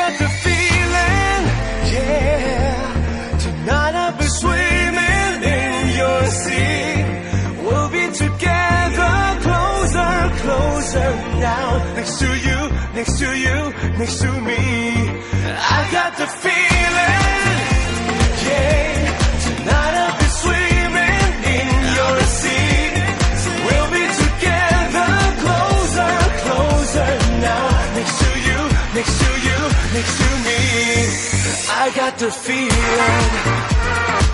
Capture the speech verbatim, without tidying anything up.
got the feeling, yeah. Tonight I'll be swimming in your sea. We'll be together, closer, closer now. Next to you, next to you, next to me. I got the feeling, yeah. Tonight I'll be swimming in your sea. We'll be together, closer, closer now. Next to you, next to you, next to me. I got the feeling.